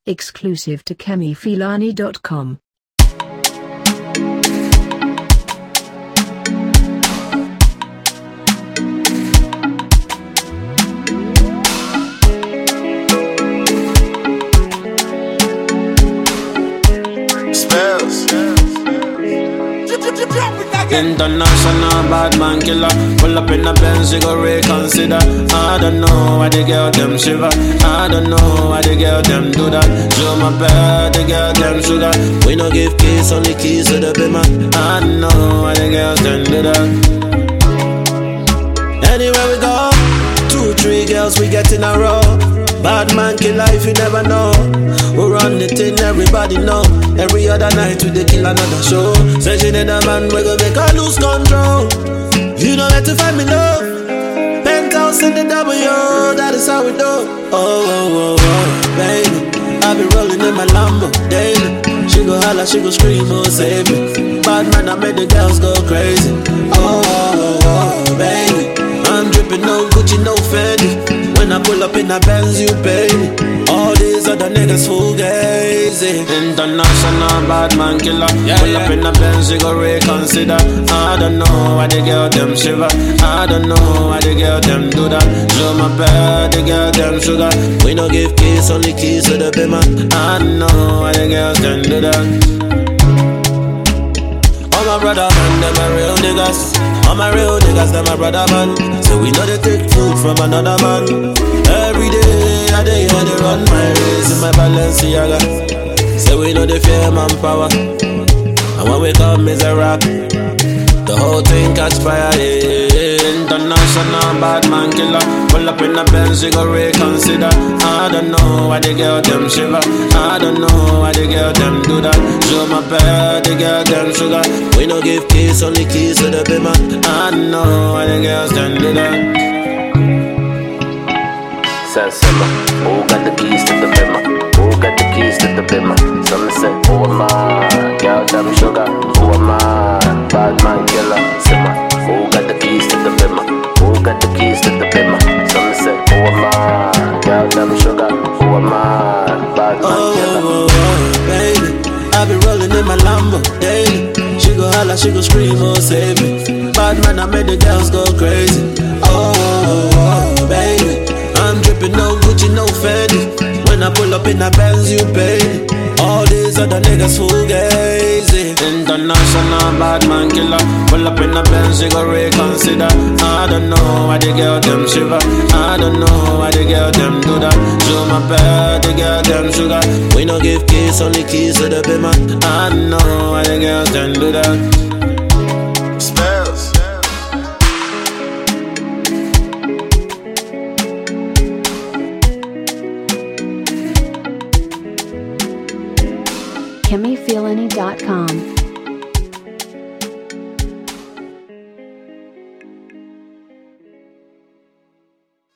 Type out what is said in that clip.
Exclusive to KemiFilani.com. International bad man killer. Pull up in the Benz, you go reconsider. I don't know why the girl them shiver. I don't know why the girl them do that. Show my bed, the girl them sugar. We no give keys, only keys to the bimmer. I don't know why the girls them do that. Anywhere we go, 2, 3 girls we get in a row. Bad man killer if you never know. We run the thing, everybody know. Every other night we dey kill another show. Say she need a man, we gon' make her lose control. You know where to find me love. Penthouse in the W, that is how we do. Oh, baby, I be rolling in my Lambo daily. She go holla, she go scream, oh save me. Bad man, I made the girls go crazy. Oh, baby, I'm dripping no Gucci, no Fendi. When I pull up in a Benz, you pay me. All these other niggas fugazi. International bad man killer. Pull up in a Benz, you go reconsider. I don't know why the girl them shiver. I don't know why the girl them do that. Show my bed, the girl them sugar. We no give keys, only keys to the bimmer. I don't know why the girls them do that. All my brother man, them are real niggas. All my real niggas, them my brother man. So we know they take food from another man. Every day, I day, they run my race in my Balenciaga. So we know they fear manpower. And when we come, is a rap. The whole thing catch fire, yeah. International bad man killer. Pull up in the Benz, you go reconsider. I don't know why the girl them shiver. I don't know why the girl them do that. Show my bed, the girl them sugar. We no give keys, only keys to the bimmer. I don't know why the girls them do that. Simmer, who got the keys to the bimmer? Who got the keys to the bimmer? Some say, who am I? Girl them sugar, who am I? Bad man killer, simmer. Who got the keys to the bimmer? Who got the keys to the bimmer? Some say, who am I? Girl them sugar, who am I? Bad man killer. Oh, baby, I be rolling in my Lambo daily. She go holla, she go scream, oh save me. Bad man, I made the girls go crazy. Oh, baby, I'm dripping no Gucci, no Fendi. When I pull up in a Benz, you pay me. All these other niggas fugazi. International bad man killer. Pull up in a Benz, you go reconsider. I don't know why the girl them shiver. I don't know why the girl them do that. Show my bed, the girl them sugar. We no give keys, only keys to the bimmer. I don't know why the girls them do that. KemiFilani.com.